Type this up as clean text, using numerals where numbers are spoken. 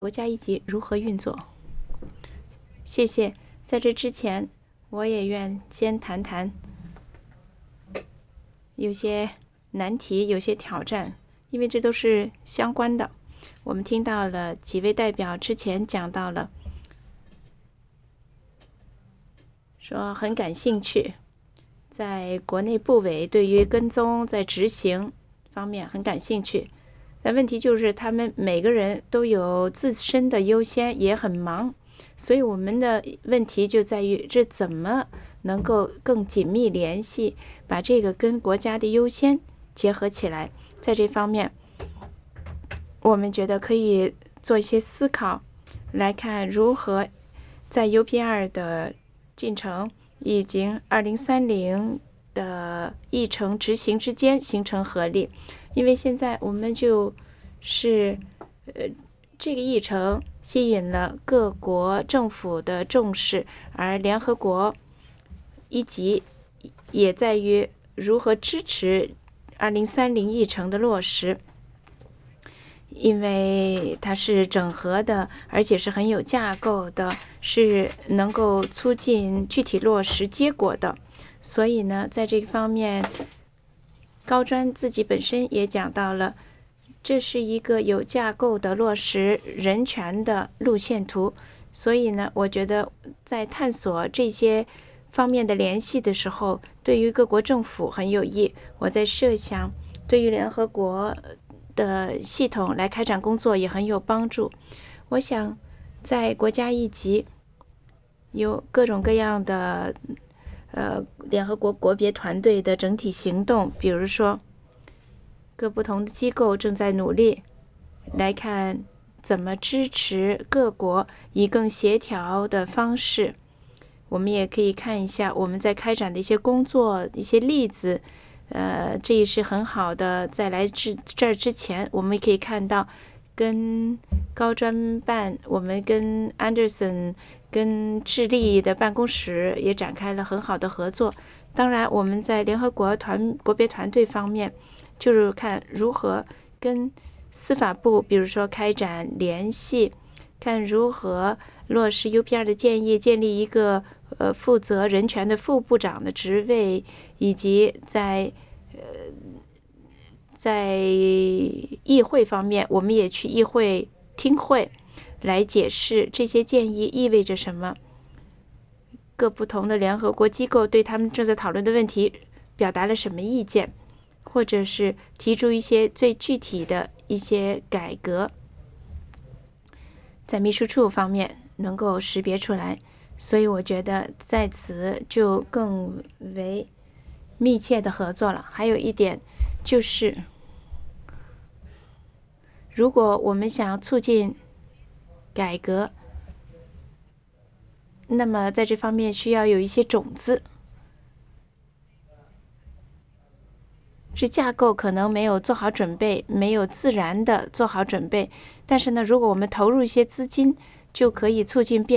国家一级如何运作？谢谢。在这之前，我也愿先谈谈有些难题，有些挑战，因为这都是相关的。我们听到了几位代表之前讲到了，说很感兴趣，在国内部委对于跟踪在执行方面很感兴趣。但问题就是他们每个人都有自身的优先，也很忙，所以我们的问题就在于这怎么能够更紧密联系，把这个跟国家的优先结合起来。在这方面，我们觉得可以做一些思考，来看如何在 UPR 的进程以及2030的议程执行之间形成合力。因为现在我们就是这个议程吸引了各国政府的重视，而联合国一级也在于如何支持2030议程的落实，因为它是整合的，而且是很有架构的，是能够促进具体落实结果的。所以呢，在这个方面，高专自己本身也讲到了，这是一个有架构的落实人权的路线图。所以呢，我觉得在探索这些方面的联系的时候，对于各国政府很有益。我在设想，对于联合国的系统来开展工作也很有帮助。我想在国家一级有各种各样的联合国国别团队的整体行动，比如说各不同的机构正在努力来看怎么支持各国以更协调的方式。我们也可以看一下我们在开展的一些工作一些例子，这也是很好的。在来这儿之前，我们也可以看到跟高专办，我们跟 Anderson 跟智利的办公室也展开了很好的合作。当然我们在联合国国别团队方面，就是看如何跟司法部比如说开展联系，看如何落实 UPR 的建议，建立一个负责人权的副部长的职位，以及在议会方面，我们也去议会听会来解释这些建议意味着什么，各不同的联合国机构对他们正在讨论的问题表达了什么意见，或者是提出一些最具体的一些改革，在秘书处方面能够识别出来。所以我觉得在此就更为密切的合作了。还有一点就是，如果我们想要促进改革，那么在这方面需要有一些种子，是架构可能没有做好准备，没有自然的做好准备，但是呢，如果我们投入一些资金，就可以促进变